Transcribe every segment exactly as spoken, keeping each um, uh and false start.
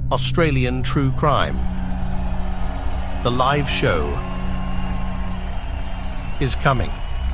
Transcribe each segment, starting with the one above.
Australian True Crime. The live show is coming.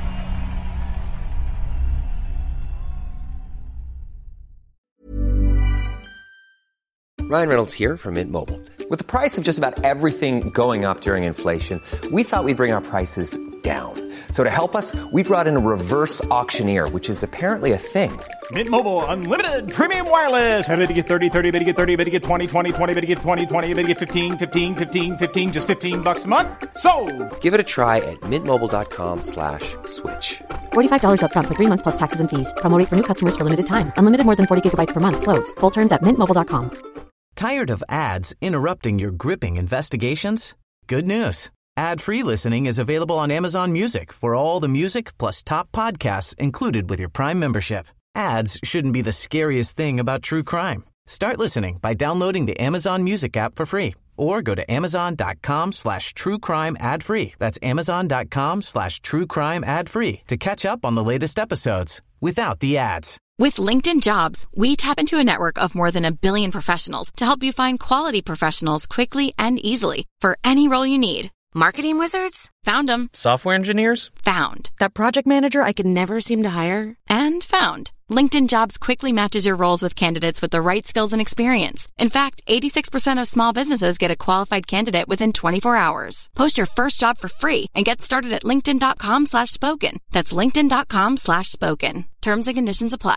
Ryan Reynolds here from Mint Mobile. With the price of just about everything going up during inflation, we thought we'd bring our prices down. So to help us, we brought in a reverse auctioneer, which is apparently a thing. Mint Mobile Unlimited Premium Wireless. How to get thirty, thirty, how to get thirty, how to get twenty, twenty, twenty, how to get twenty, twenty, how to get fifteen, fifteen, fifteen, fifteen, just fifteen bucks a month? Sold! Give it a try at mintmobile.com slash switch. forty-five dollars up front for three months plus taxes and fees. Promo rate for new customers for limited time. Unlimited more than forty gigabytes per month. Slows full terms at mint mobile dot com. Tired of ads interrupting your gripping investigations? Good news. Ad-free listening is available on Amazon Music for all the music plus top podcasts included with your Prime membership. Ads shouldn't be the scariest thing about true crime. Start listening by downloading the Amazon Music app for free or go to amazon.com slash true crime ad free. That's amazon.com slash true crime ad free to catch up on the latest episodes without the ads. With LinkedIn Jobs, we tap into a network of more than a billion professionals to help you find quality professionals quickly and easily for any role you need. Marketing wizards? Found them. Software engineers? Found. That project manager I could never seem to hire? And found. LinkedIn Jobs quickly matches your roles with candidates with the right skills and experience. In fact, eighty-six percent of small businesses get a qualified candidate within twenty-four hours. Post your first job for free and get started at linkedin.com slash spoken. That's linkedin.com slash spoken. Terms and conditions apply.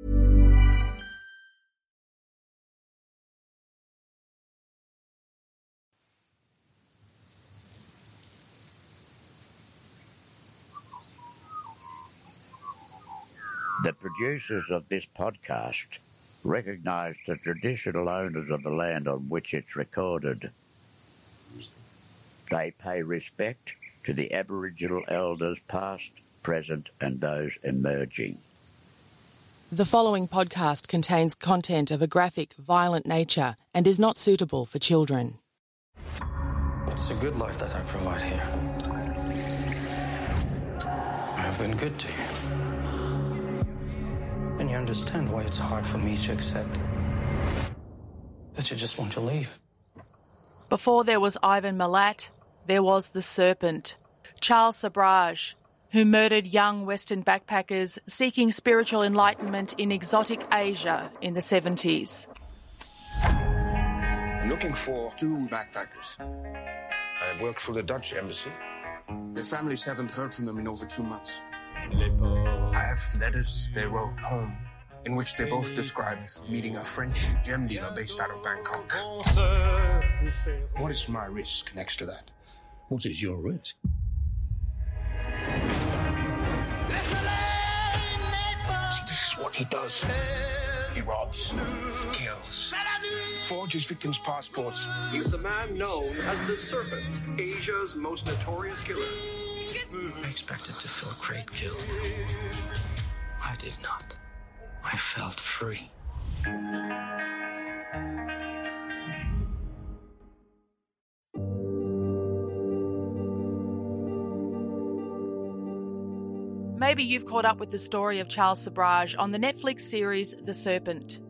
The producers of this podcast recognise the traditional owners of the land on which it's recorded. They pay respect to the Aboriginal elders past, present and those emerging. The following podcast contains content of a graphic, violent nature and is not suitable for children. It's a good life that I provide here. I have been good to you. And you understand why it's hard for me to accept that you just want to leave. Before there was Ivan Milat, there was the Serpent, Charles Sabraj, who murdered young Western backpackers seeking spiritual enlightenment in exotic Asia in the seventies. I'm looking for two backpackers. I work for the Dutch embassy. Their families haven't heard from them in over two months. I have letters they wrote home in which they both described meeting a French gem dealer based out of Bangkok. What is my risk next to that? What is your risk? See, this is what he does. He robs, kills, forges victims' passports. He's the man known as the Serpent, Asia's most notorious killer. I expected to feel great guilt. I did not. I felt free. Maybe you've caught up with the story of Charles Sabraj on the Netflix series The Serpent.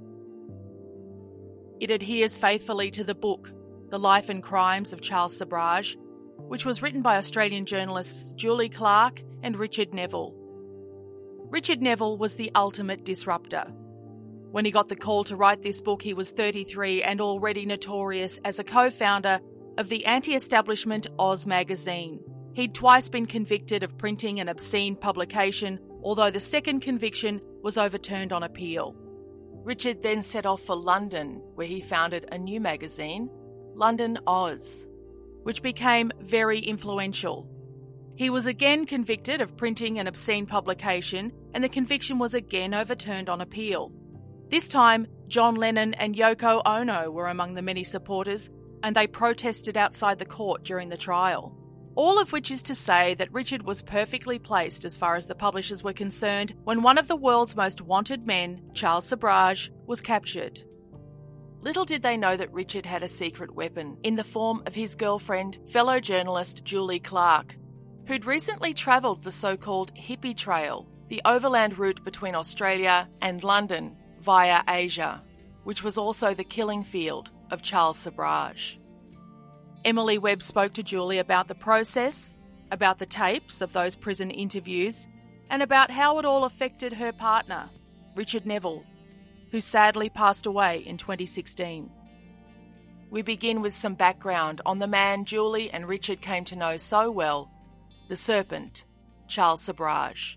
It adheres faithfully to the book, The Life and Crimes of Charles Sabraj, which was written by Australian journalists Julie Clarke and Richard Neville. Richard Neville was the ultimate disruptor. When he got the call to write this book, he was thirty-three and already notorious as a co-founder of the anti-establishment Oz magazine. He'd twice been convicted of printing an obscene publication, although the second conviction was overturned on appeal. Richard then set off for London, where he founded a new magazine, London Oz, which became very influential. He was again convicted of printing an obscene publication, and the conviction was again overturned on appeal. This time, John Lennon and Yoko Ono were among the many supporters, and they protested outside the court during the trial. All of which is to say that Richard was perfectly placed as far as the publishers were concerned when one of the world's most wanted men, Charles Sabraj, was captured. Little did they know that Richard had a secret weapon in the form of his girlfriend, fellow journalist Julie Clarke, who'd recently travelled the so-called Hippie Trail, the overland route between Australia and London via Asia, which was also the killing field of Charles Sabraj. Emily Webb spoke to Julie about the process, about the tapes of those prison interviews, and about how it all affected her partner, Richard Neville, who sadly passed away in twenty sixteen. We begin with some background on the man Julie and Richard came to know so well, the Serpent, Charles Sabraj.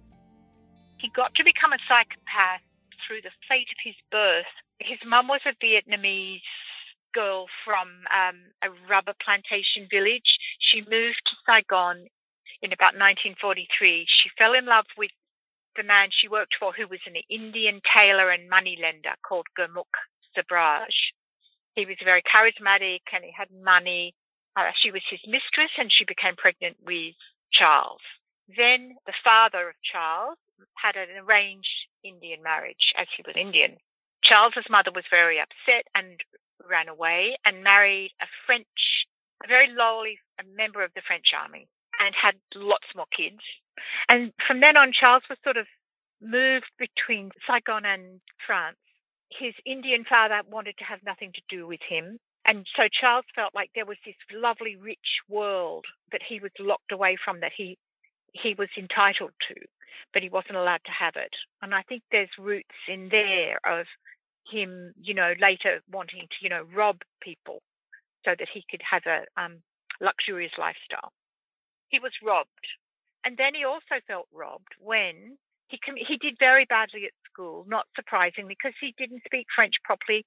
He got to become a psychopath through the fate of his birth. His mum was a Vietnamese girl from um, a rubber plantation village. She moved to Saigon in about nineteen forty-three. She fell in love with the man she worked for, who was an Indian tailor and moneylender called Gurmukh Sabraj. He was very charismatic and he had money. Uh, she was his mistress and she became pregnant with Charles. Then the father of Charles had an arranged Indian marriage, as he was Indian. Charles's mother was very upset and ran away and married a French, a very lowly a member of the French army, and had lots more kids. And from then on, Charles was sort of moved between Saigon and France. His Indian father wanted to have nothing to do with him. And so Charles felt like there was this lovely, rich world that he was locked away from, that he he was entitled to, but he wasn't allowed to have it. And I think there's roots in there of him, you know, later wanting to, you know, rob people so that he could have a um, luxurious lifestyle. He was robbed. And then he also felt robbed when he com- he did very badly at school, not surprisingly, because he didn't speak French properly.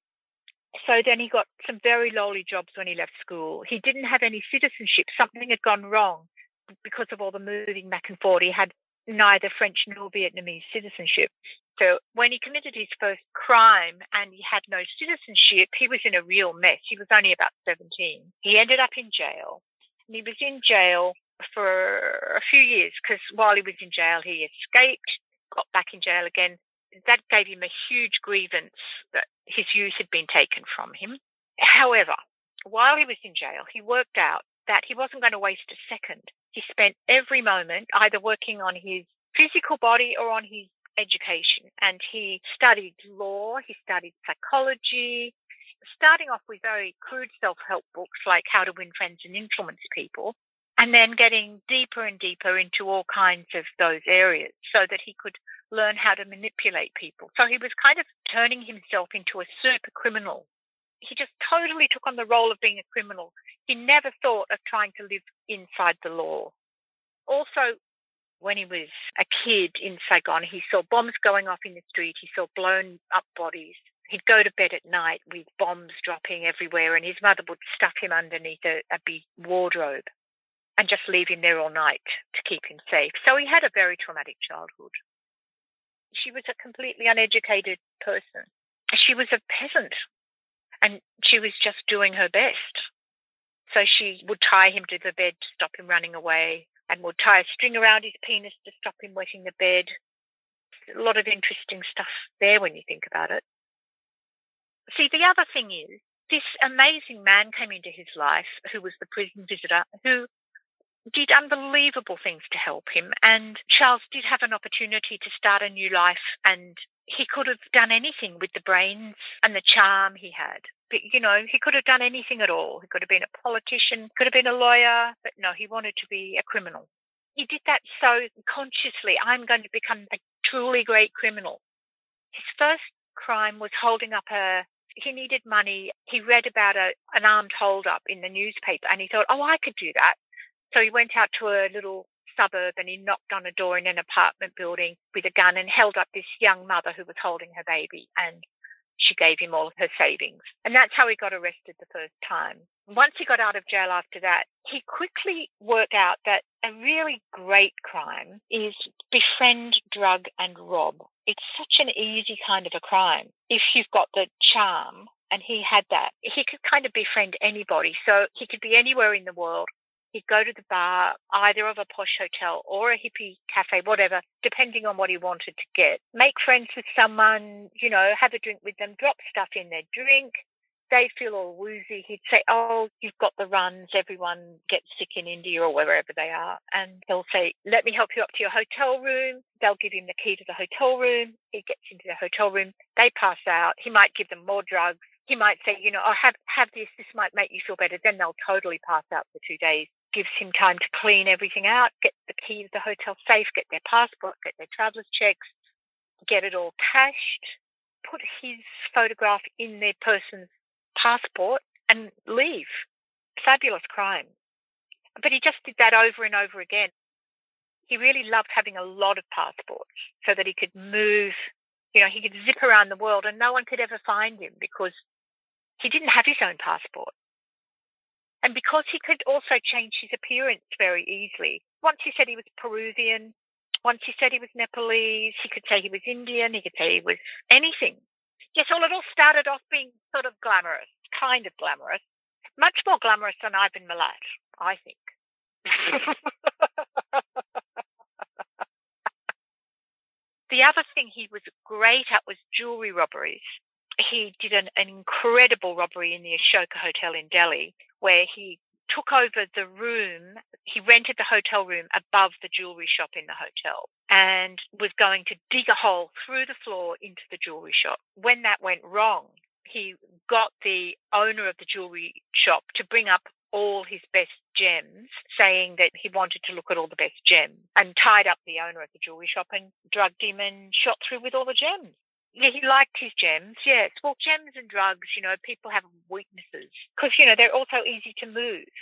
So then he got some very lowly jobs when he left school. He didn't have any citizenship. Something had gone wrong because of all the moving back and forth. He had neither French nor Vietnamese citizenship. So when he committed his first crime and he had no citizenship, he was in a real mess. He was only about seventeen. He ended up in jail. And he was in jail for a few years because while he was in jail, he escaped, got back in jail again. That gave him a huge grievance that his youth had been taken from him. However, while he was in jail, he worked out that he wasn't going to waste a second. He spent every moment either working on his physical body or on his education. And he studied law, he studied psychology, starting off with very crude self-help books like How to Win Friends and Influence People, and then getting deeper and deeper into all kinds of those areas so that he could learn how to manipulate people. So he was kind of turning himself into a super criminal. He just totally took on the role of being a criminal. He never thought of trying to live inside the law. Also, when he was a kid in Saigon, he saw bombs going off in the street. He saw blown up bodies. He'd go to bed at night with bombs dropping everywhere, and his mother would stuff him underneath a, a big wardrobe and just leave him there all night to keep him safe. So he had a very traumatic childhood. She was a completely uneducated person. She was a peasant, and she was just doing her best. So she would tie him to the bed to stop him running away, and would tie a string around his penis to stop him wetting the bed. There's a lot of interesting stuff there when you think about it. See, the other thing is, this amazing man came into his life who was the prison visitor, who did unbelievable things to help him. And Charles did have an opportunity to start a new life, and he could have done anything with the brains and the charm he had. But, you know, he could have done anything at all. He could have been a politician, could have been a lawyer, but no, he wanted to be a criminal. He did that so consciously. I'm going to become a truly great criminal. His first crime was holding up a, he needed money. He read about a, an armed hold-up in the newspaper, and he thought, oh, I could do that. So he went out to a little suburb and he knocked on a door in an apartment building with a gun and held up this young mother who was holding her baby, and she gave him all of her savings. And that's how he got arrested the first time. Once he got out of jail after that, he quickly worked out that a really great crime is befriend, drug, and rob. It's such an easy kind of a crime. If you've got the charm, and he had that, he could kind of befriend anybody. So he could be anywhere in the world. He'd go to the bar, either of a posh hotel or a hippie cafe, whatever, depending on what he wanted to get. Make friends with someone, you know, have a drink with them, drop stuff in their drink. They feel all woozy. He'd say, oh, you've got the runs. Everyone gets sick in India or wherever they are. And he'll say, let me help you up to your hotel room. They'll give him the key to the hotel room. He gets into the hotel room. They pass out. He might give them more drugs. He might say, you know, oh, have, have this, this might make you feel better. Then they'll totally pass out for two days. Gives him time to clean everything out, get the key to the hotel safe, get their passport, get their traveller's checks, get it all cashed, put his photograph in their person's passport and leave. Fabulous crime. But he just did that over and over again. He really loved having a lot of passports so that he could move, you know, he could zip around the world and no one could ever find him because he didn't have his own passport. And because he could also change his appearance very easily. Once he said he was Peruvian, once he said he was Nepalese, he could say he was Indian, he could say he was anything. Yes, well, it all started off being sort of glamorous, kind of glamorous. Much more glamorous than Ivan Milat, I think. The other thing he was great at was jewellery robberies. He did an, an incredible robbery in the Ashoka Hotel in Delhi, where he took over the room. He rented the hotel room above the jewellery shop in the hotel and was going to dig a hole through the floor into the jewellery shop. When that went wrong, he got the owner of the jewellery shop to bring up all his best gems, saying that he wanted to look at all the best gems, and tied up the owner of the jewellery shop and drugged him and shot through with all the gems. Yeah, he liked his gems, yes. Well, gems and drugs, you know, people have weaknesses because, you know, they're also easy to move.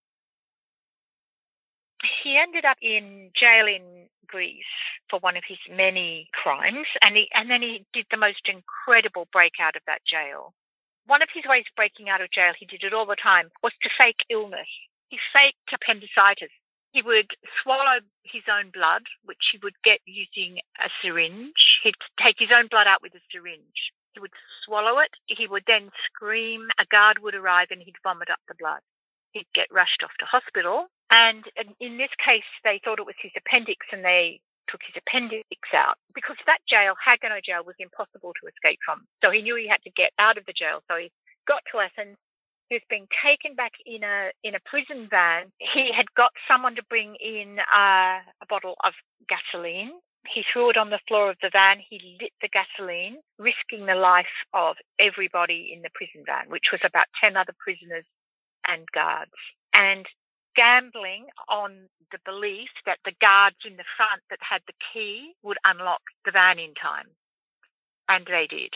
He ended up in jail in Greece for one of his many crimes, and he, and then he did the most incredible breakout of that jail. One of his ways of breaking out of jail, he did it all the time, was to fake illness. He faked appendicitis. He would swallow his own blood, which he would get using a syringe. He'd take his own blood out with a syringe. He would swallow it. He would then scream. A guard would arrive and he'd vomit up the blood. He'd get rushed off to hospital. And in this case, they thought it was his appendix and they took his appendix out because that jail, Hagonoh jail, was impossible to escape from. So he knew he had to get out of the jail. So he got to Athens. He was being taken back in a in a prison van. He had got someone to bring in uh, a bottle of gasoline. He threw it on the floor of the van. He lit the gasoline, risking the life of everybody in the prison van, which was about ten other prisoners and guards. And gambling on the belief that the guards in the front that had the key would unlock the van in time. And they did.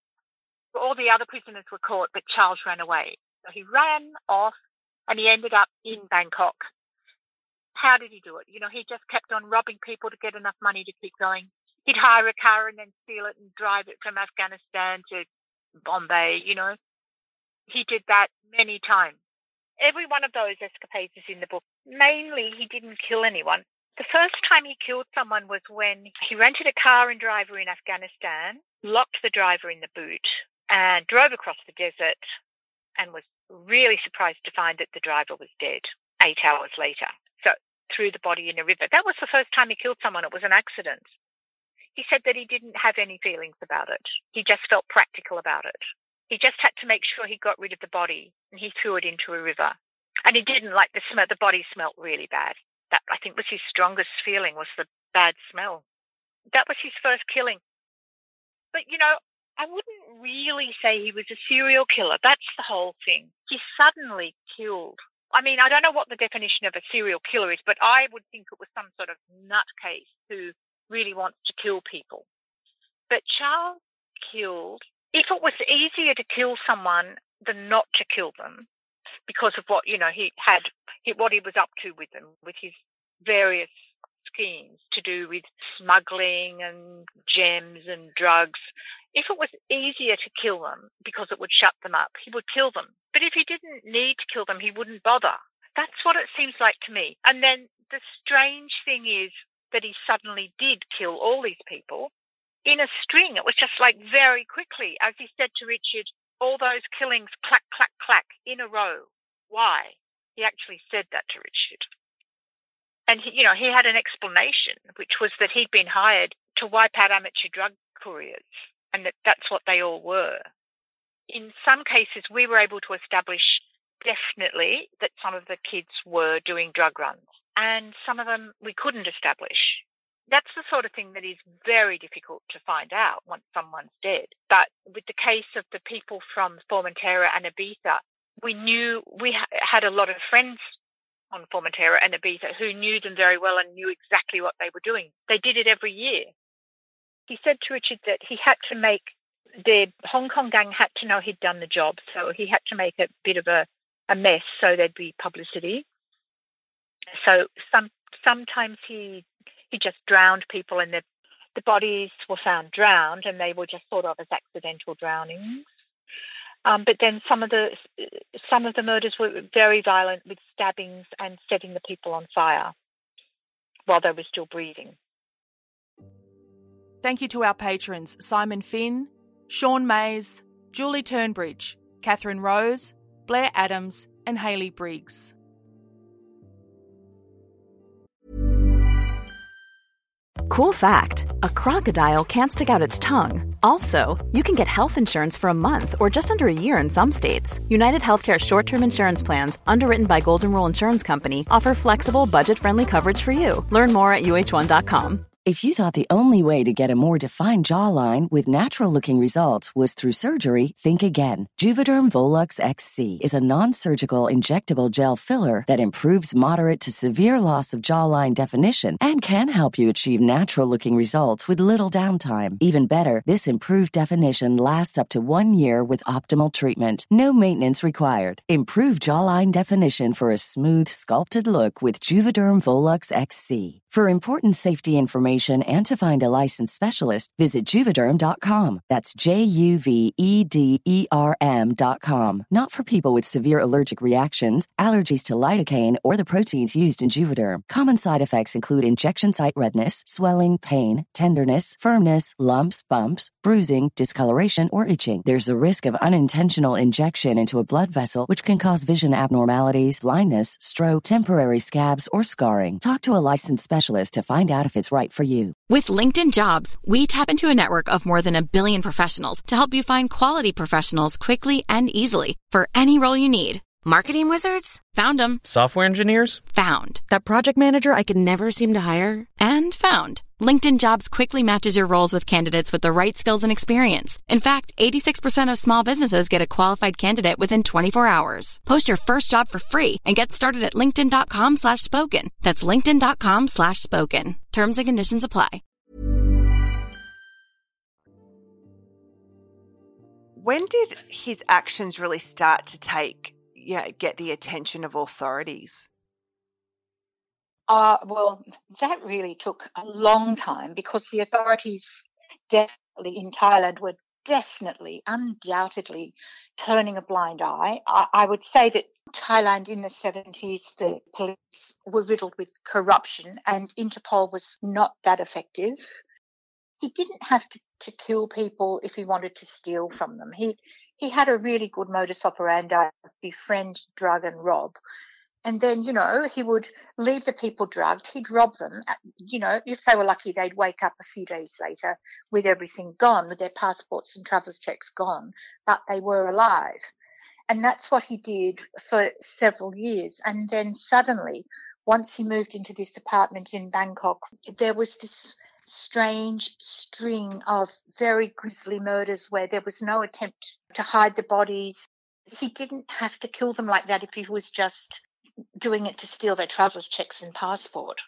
All the other prisoners were caught, but Charles ran away. So he ran off and he ended up in Bangkok. How did he do it? You know, he just kept on robbing people to get enough money to keep going. He'd hire a car and then steal it and drive it from Afghanistan to Bombay, you know. He did that many times. Every one of those escapades is in the book. Mainly, he didn't kill anyone. The first time he killed someone was when he rented a car and driver in Afghanistan, locked the driver in the boot, and drove across the desert and was really surprised to find that the driver was dead eight hours later. So threw the body in a river. That was the first time he killed someone. It was an accident. He said that he didn't have any feelings about it. He just felt practical about it. He just had to make sure he got rid of the body, and he threw it into a river. And he didn't like the smell. The body smelled really bad. That, I think, was his strongest feeling, was the bad smell. That was his first killing. But, you know, I wouldn't really say he was a serial killer. That's the whole thing. He suddenly killed. I mean, I don't know what the definition of a serial killer is, but I would think it was some sort of nutcase who really wants to kill people. But Charles killed. If it was easier to kill someone than not to kill them, because of what, you know, he had, what he was up to with them, with his various schemes to do with smuggling and gems and drugs. If it was easier to kill them because it would shut them up, he would kill them. But if he didn't need to kill them, he wouldn't bother. That's what it seems like to me. And then the strange thing is that he suddenly did kill all these people in a string. It was just like very quickly, as he said to Richard, all those killings, clack, clack, clack, in a row. Why? He actually said that to Richard. And, he, you know, he had an explanation, which was that he'd been hired to wipe out amateur drug couriers, and that that's what they all were. In some cases, we were able to establish definitely that some of the kids were doing drug runs, and some of them we couldn't establish. That's the sort of thing that is very difficult to find out once someone's dead. But with the case of the people from Formentera and Ibiza, we knew, we had a lot of friends on Formentera and Ibiza who knew them very well and knew exactly what they were doing. They did it every year. He said to Richard that he had to make, the Hong Kong gang had to know he'd done the job, so he had to make a bit of a, a mess so there'd be publicity. So some sometimes he he just drowned people, and the the bodies were found drowned, and they were just thought of as accidental drownings. Um, but then some of the some of the murders were very violent, with stabbings and setting the people on fire while they were still breathing. Thank you to our patrons Simon Finn, Sean Mays, Julie Turnbridge, Catherine Rose, Blair Adams and Hayley Briggs. Cool fact, a crocodile can't stick out its tongue. Also, you can get health insurance for a month or just under a year in some states. United Healthcare short-term insurance plans, underwritten by Golden Rule Insurance Company, offer flexible, budget-friendly coverage for you. Learn more at U H one dot com. If you thought the only way to get a more defined jawline with natural-looking results was through surgery, think again. Juvederm Volux X C is a non-surgical injectable gel filler that improves moderate to severe loss of jawline definition and can help you achieve natural-looking results with little downtime. Even better, this improved definition lasts up to one year with optimal treatment. No maintenance required. Improve jawline definition for a smooth, sculpted look with Juvederm Volux X C. For important safety information and to find a licensed specialist, visit Juvederm dot com. That's J U V E D E R M dot com. Not for people with severe allergic reactions, allergies to lidocaine, or the proteins used in Juvederm. Common side effects include injection site redness, swelling, pain, tenderness, firmness, lumps, bumps, bruising, discoloration, or itching. There's a risk of unintentional injection into a blood vessel, which can cause vision abnormalities, blindness, stroke, temporary scabs, or scarring. Talk to a licensed specialist to find out if it's right for you. With LinkedIn Jobs, we tap into a network of more than a billion professionals to help you find quality professionals quickly and easily for any role you need. Marketing wizards? Found them. Software engineers? Found. That project manager I could never seem to hire? And found. LinkedIn Jobs quickly matches your roles with candidates with the right skills and experience. In fact, eighty-six percent of small businesses get a qualified candidate within twenty-four hours. Post your first job for free and get started at linkedin.com slash spoken. That's linkedin.com slash spoken. Terms and conditions apply. When did his actions really start to take, yeah, get the attention of authorities? Uh, well, that really took a long time because the authorities definitely in Thailand were definitely, undoubtedly turning a blind eye. I, I would say that Thailand in the seventies, the police were riddled with corruption and Interpol was not that effective. He didn't have to, to kill people if he wanted to steal from them. He, he had a really good modus operandi, befriend, drug and rob. And then, you know, he would leave the people drugged. He'd rob them. You know, if they were lucky, they'd wake up a few days later with everything gone, with their passports and travelers checks gone, but they were alive. And that's what he did for several years. And then suddenly, once he moved into this apartment in Bangkok, there was this strange string of very grisly murders where there was no attempt to hide the bodies. He didn't have to kill them like that if he was just doing it to steal their traveller's checks and passport.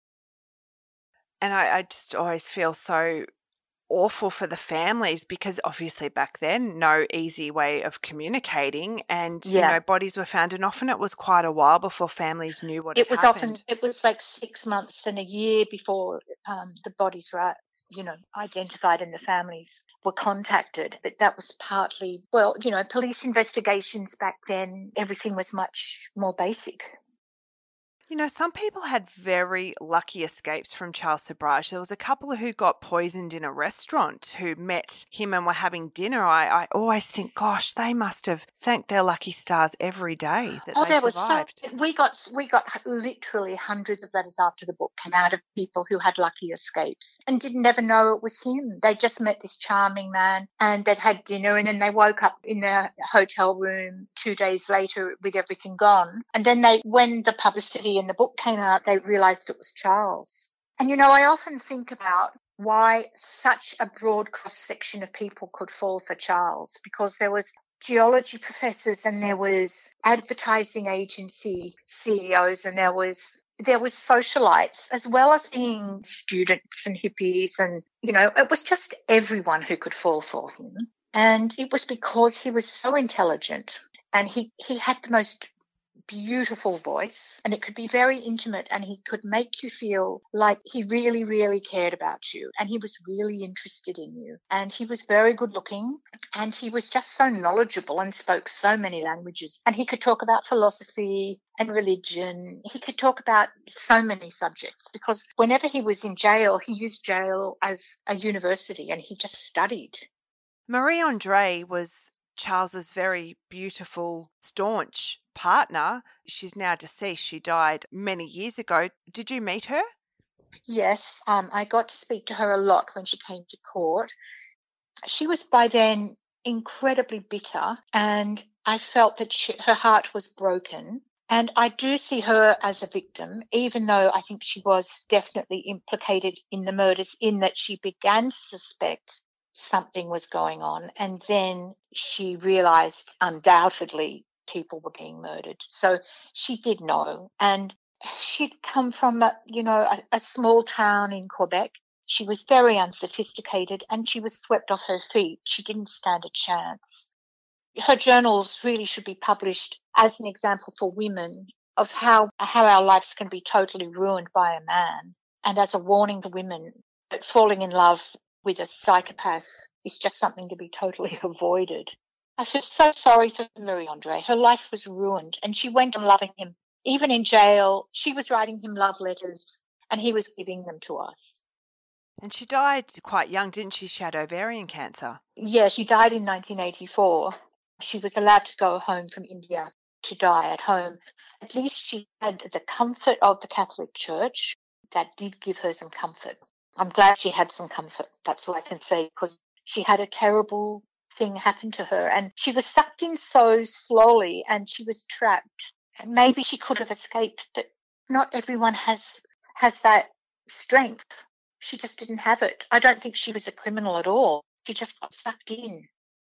And I, I just always feel so awful for the families because obviously back then, no easy way of communicating and, yeah. you know, bodies were found and often it was quite a while before families knew what it had was happened. Often, it was like six months and a year before um, the bodies were, you know, identified and the families were contacted. But that was partly, well, you know, police investigations back then, everything was much more basic. You know, some people had very lucky escapes from Charles Sabraj. There was a couple who got poisoned in a restaurant who met him and were having dinner. I, I always think, gosh, they must have thanked their lucky stars every day that oh, they there survived. Was so, we got we got literally hundreds of letters after the book came out of people who had lucky escapes and didn't ever know it was him. They just met this charming man and they'd had dinner and then they woke up in their hotel room two days later with everything gone. And then they, when the publicity in the book came out, they realised it was Charles. And, you know, I often think about why such a broad cross-section of people could fall for Charles, because there was geology professors and there was advertising agency C E Os and there was there was socialites, as well as being students and hippies, and, you know, it was just everyone who could fall for him. And it was because he was so intelligent and he, he had the most beautiful voice, and it could be very intimate, and he could make you feel like he really, really cared about you, and he was really interested in you. And he was very good looking, and he was just so knowledgeable and spoke so many languages. And he could talk about philosophy and religion. He could talk about so many subjects, because whenever he was in jail, he used jail as a university, and he just studied. Marie Andre was Charles's very beautiful, staunch partner. She's now deceased. She died many years ago. Did you meet her? Yes, um, I got to speak to her a lot when she came to court. She was by then incredibly bitter, and I felt that she, her heart was broken. And I do see her as a victim, even though I think she was definitely implicated in the murders, in that she began to suspect something was going on, and then she realised undoubtedly people were being murdered. So she did know, and she'd come from a, you know, a, a small town in Quebec. She was very unsophisticated, and she was swept off her feet. She didn't stand a chance. Her journals really should be published as an example for women of how how our lives can be totally ruined by a man, and as a warning to women that falling in love with a psychopath is just something to be totally avoided. I feel so sorry for Marie Andre. Her life was ruined, and she went on loving him. Even in jail, she was writing him love letters, and he was giving them to us. And she died quite young, didn't she? She had ovarian cancer. Yeah, she died in nineteen eighty-four. She was allowed to go home from India to die at home. At least she had the comfort of the Catholic Church. That did give her some comfort. I'm glad she had some comfort. That's all I can say, because she had a terrible thing happen to her, and she was sucked in so slowly, and she was trapped. And maybe she could have escaped, but not everyone has has that strength. She just didn't have it. I don't think she was a criminal at all. She just got sucked in.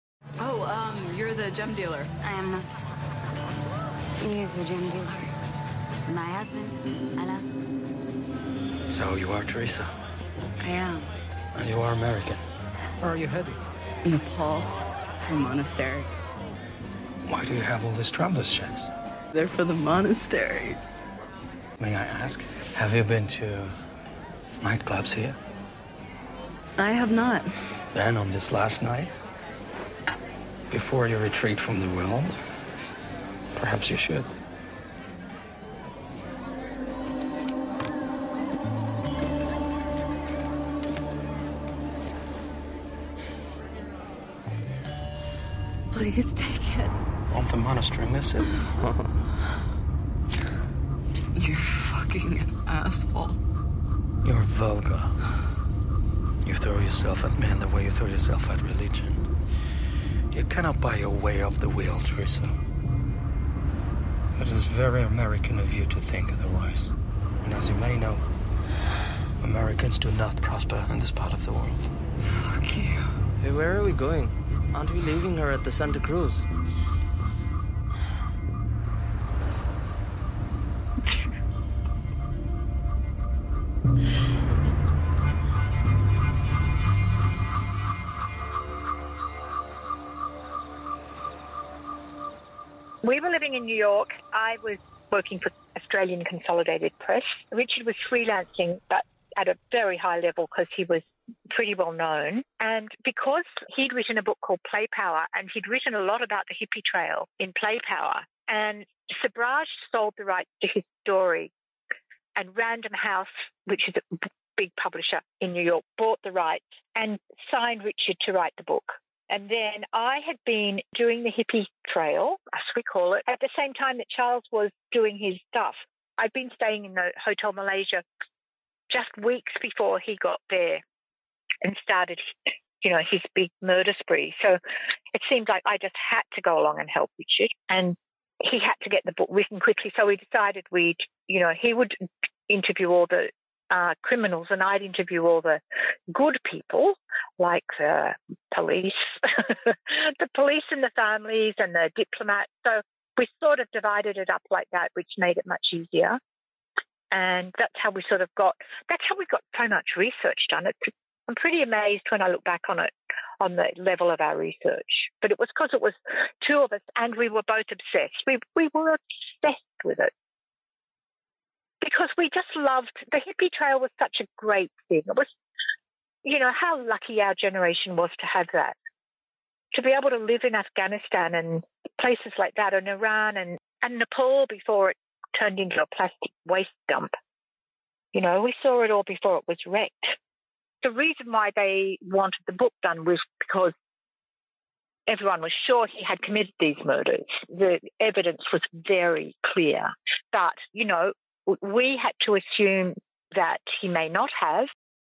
Oh, um, you're the gem dealer. I am not. He is the gem dealer. My husband, Alain. So you are Teresa? I am. And you are American. Where are you heading? Nepal, to a monastery. Why do you have all these traveler's checks? They're for the monastery. May I ask, have you been to nightclubs here? I have not. Then on this last night, before you retreat from the world, perhaps you should. Please take it. Want the monastery, miss it? You're fucking an asshole. You're vulgar. You throw yourself at men the way you throw yourself at religion. You cannot buy your way off the wheel, Teresa. It is very American of you to think otherwise. And as you may know, Americans do not prosper in this part of the world. Fuck you. Hey, where are we going? Aren't we leaving her at the Santa Cruz? We were living in New York. I was working for Australian Consolidated Press. Richard was freelancing, but at a very high level because he was pretty well known. And because he'd written a book called Play Power, and he'd written a lot about the hippie trail in Play Power, and Sabraj sold the rights to his story, and Random House, which is a big publisher in New York, bought the rights and signed Richard to write the book. And then I had been doing the hippie trail, as we call it, at the same time that Charles was doing his stuff. I'd been staying in the Hotel Malaysia just weeks before he got there and started, you know, his big murder spree. So it seemed like I just had to go along and help Richard. And he had to get the book written quickly. So we decided we'd, you know, he would interview all the uh, criminals, and I'd interview all the good people, like the police, the police and the families and the diplomats. So we sort of divided it up like that, which made it much easier. And that's how we sort of got, that's how we got so much research done. It's, I'm pretty amazed when I look back on it, on the level of our research. But it was because it was two of us and we were both obsessed. We we were obsessed with it. Because we just loved, the hippie trail was such a great thing. It was, you know, how lucky our generation was to have that. To be able to live in Afghanistan and places like that, and Iran and, and Nepal before it turned into a plastic waste dump. You know, we saw it all before it was wrecked. The reason why they wanted the book done was because everyone was sure he had committed these murders. The evidence was very clear. But, you know, we had to assume that he may not have.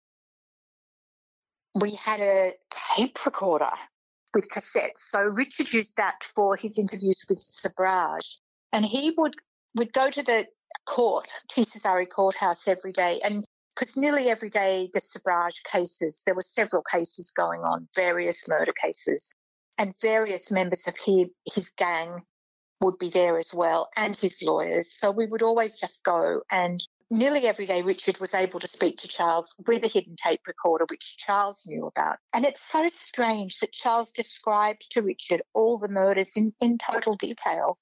We had a tape recorder with cassettes. So Richard used that for his interviews with Sabraj. And he would, would go to the court, Tisasari courthouse every day. And because nearly every day the Sabraj cases, there were several cases going on, various murder cases. And various members of his, his gang would be there as well, and his lawyers. So we would always just go, and nearly every day Richard was able to speak to Charles with a hidden tape recorder, which Charles knew about. And it's so strange that Charles described to Richard all the murders in, in total detail.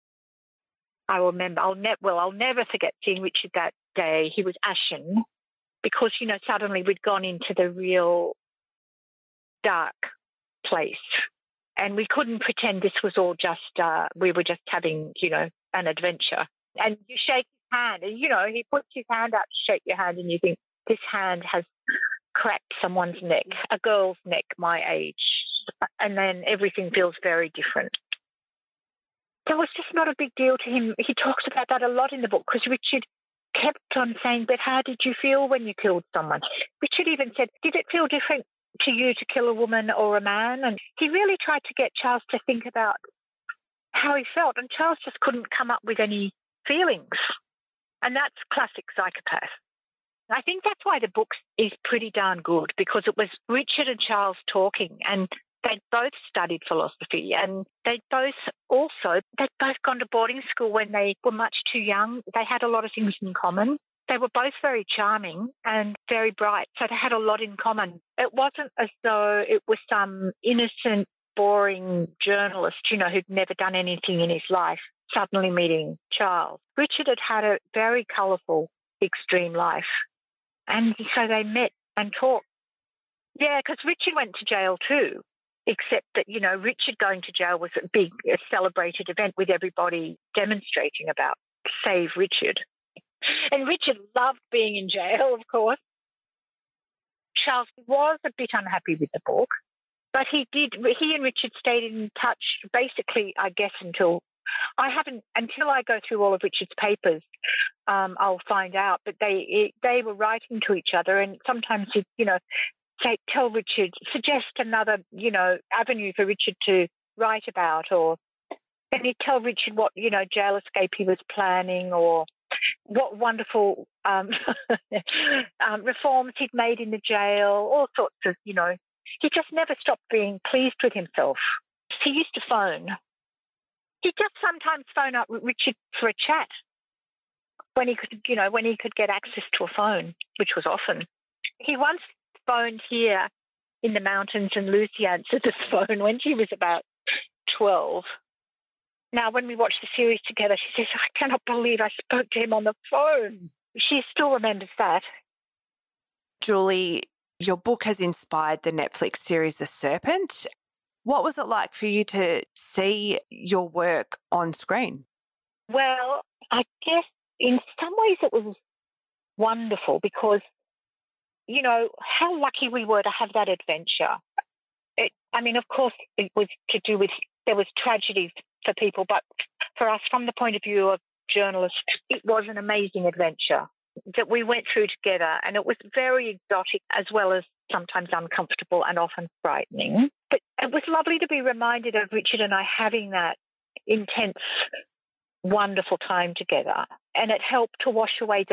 I remember, I'll ne- well, I'll never forget seeing Richard that day. He was ashen because, you know, suddenly we'd gone into the real dark place. And we couldn't pretend this was all just, uh, we were just having, you know, an adventure. And you shake his hand, and, you know, he puts his hand out to shake your hand, and you think, this hand has cracked someone's neck, a girl's neck my age. And then everything feels very different. That was just not a big deal to him. He talks about that a lot in the book because Richard kept on saying, but how did you feel when you killed someone? Richard even said, did it feel different to you to kill a woman or a man? And he really tried to get Charles to think about how he felt, and Charles just couldn't come up with any feelings. And that's classic psychopath. I think that's why the book is pretty darn good, because it was Richard and Charles talking, and they'd both studied philosophy, and they'd both also, they'd both gone to boarding school when they were much too young. They had a lot of things in common. They were both very charming and very bright, so they had a lot in common. It wasn't as though it was some innocent, boring journalist, you know, who'd never done anything in his life, suddenly meeting Charles. Richard had had a very colourful, extreme life, and so they met and talked. Yeah, because Richard went to jail too, except that, you know, Richard going to jail was a big a celebrated event with everybody demonstrating about Save Richard. And Richard loved being in jail, of course. Charles was a bit unhappy with the book, but he did. He and Richard stayed in touch basically, I guess, until I haven't until I go through all of Richard's papers. Um, I'll find out. But they they were writing to each other, and sometimes he'd, you know, say, tell Richard, suggest another, you know, avenue for Richard to write about, or then he'd tell Richard what, you know, jail escape he was planning, or what wonderful um, um, reforms he'd made in the jail, all sorts of, you know. He just never stopped being pleased with himself. He used to phone. He'd just sometimes phone up Richard for a chat when he could, you know, when he could get access to a phone, which was often. He once phoned here in the mountains, and Lucy answered his phone when she was about twelve. Now, when we watched the series together, she says, I cannot believe I spoke to him on the phone. She still remembers that. Julie, your book has inspired the Netflix series The Serpent. What was it like for you to see your work on screen? Well, I guess in some ways it was wonderful because, you know, how lucky we were to have that adventure. It, I mean, of course, it was to do with, there was tragedy for people, but for us, from the point of view of journalists, it was an amazing adventure that we went through together, and it was very exotic as well as sometimes uncomfortable and often frightening. But it was lovely to be reminded of Richard and I having that intense, wonderful time together, and it helped to wash away the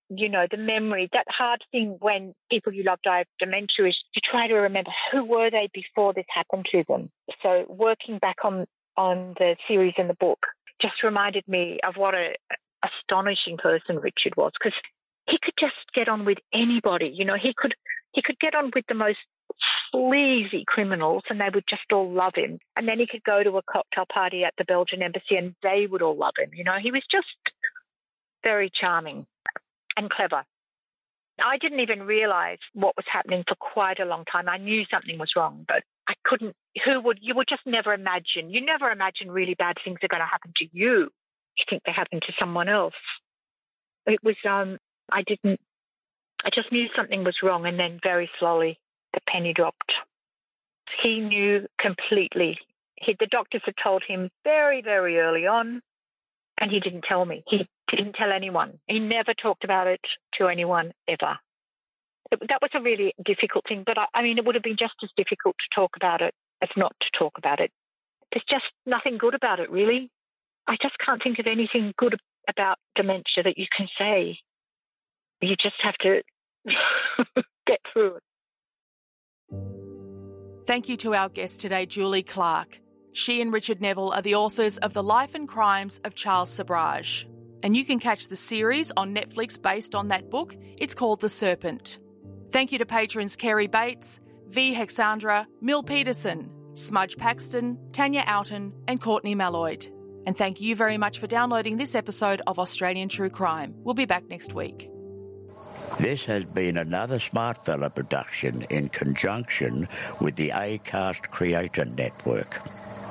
you know, the memory, that hard thing when people you love die of dementia is to try to remember who were they before this happened to them. So working back on, on the series and the book just reminded me of what a astonishing person Richard was, because he could just get on with anybody. You know, he could he could get on with the most sleazy criminals and they would just all love him. And then he could go to a cocktail party at the Belgian embassy and they would all love him. You know, he was just very charming and clever. I didn't even realise what was happening for quite a long time. I knew something was wrong, but I couldn't. Who would, you would just never imagine. You never imagine really bad things are going to happen to you. You think they happen to someone else. It was, um, I didn't, I just knew something was wrong, and then very slowly the penny dropped. He knew completely. He, the doctors had told him very, very early on, and he didn't tell me. He didn't tell anyone. He never talked about it to anyone ever. It, that was a really difficult thing, but I, I mean, it would have been just as difficult to talk about it as not to talk about it. There's just nothing good about it, really. I just can't think of anything good about dementia that you can say. You just have to get through it. Thank you to our guest today, Julie Clarke. She and Richard Neville are the authors of The Life and Crimes of Charles Sobhraj. And you can catch the series on Netflix based on that book. It's called The Serpent. Thank you to patrons Kerry Bates, V. Hexandra, Mill Peterson, Smudge Paxton, Tanya Outen and Courtney Malloyd. And thank you very much for downloading this episode of Australian True Crime. We'll be back next week. This has been another Smartfella production in conjunction with the Acast Creator Network.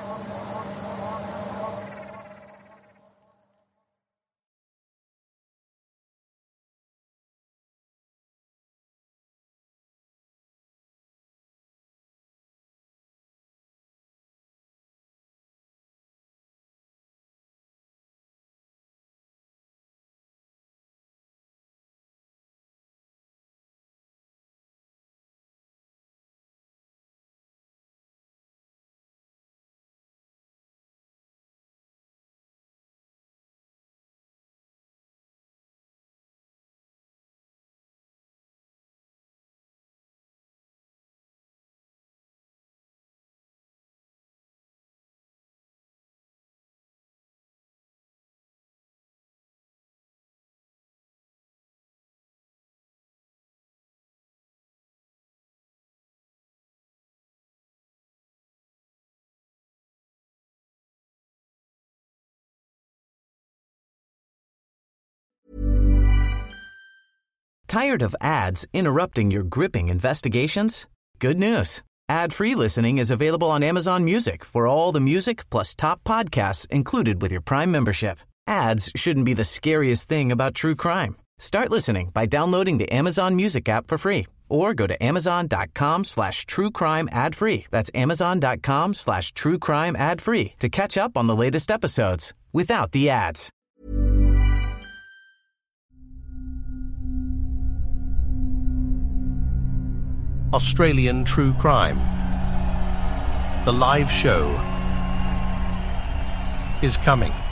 Tired of ads interrupting your gripping investigations? Good news. Ad-free listening is available on Amazon Music for all the music plus top podcasts included with your Prime membership. Ads shouldn't be the scariest thing about true crime. Start listening by downloading the Amazon Music app for free or go to amazon.com slash true crime ad free. That's amazon.com slash true crime ad free to catch up on the latest episodes without the ads. Australian True Crime. The live show is coming.